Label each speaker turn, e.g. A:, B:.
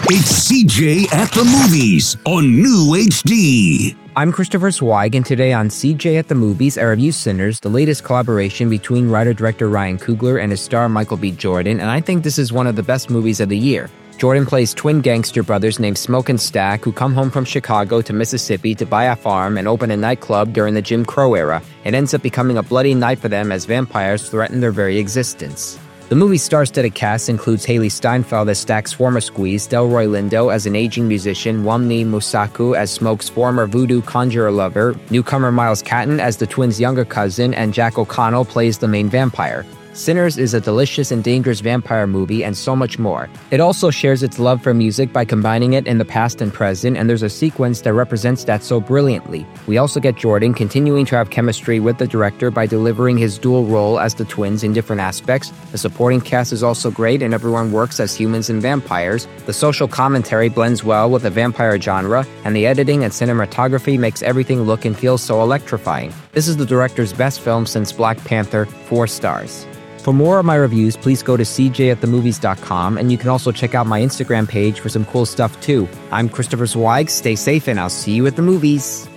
A: It's CJ at the Movies on New HD.
B: I'm Christopher Zweig, and today on CJ at the Movies, I review Sinners, the latest collaboration between writer-director Ryan Coogler and his star Michael B. Jordan, and I think this is one of the best movies of the year. Jordan plays twin gangster brothers named Smoke and Stack who come home from Chicago to Mississippi to buy a farm and open a nightclub during the Jim Crow era. It ends up becoming a bloody night for them as vampires threaten their very existence. The movie's star-studded cast includes Haley Steinfeld as Stack's former squeeze, Delroy Lindo as an aging musician, Wamni Musaku as Smoke's former voodoo conjurer lover, newcomer Miles Catton as the twins' younger cousin, and Jack O'Connell plays the main vampire. Sinners is a delicious and dangerous vampire movie and so much more. It also shares its love for music by combining it in the past and present, and there's a sequence that represents that so brilliantly. We also get Jordan continuing to have chemistry with the director by delivering his dual role as the twins in different aspects. The supporting cast is also great and everyone works as humans and vampires. The social commentary blends well with the vampire genre, and the editing and cinematography makes everything look and feel so electrifying. This is the director's best film since Black Panther, 4 stars. For more of my reviews, please go to cjatthemovies.com, and you can also check out my Instagram page for some cool stuff too. I'm Christopher Zweig. Stay safe, and I'll see you at the movies.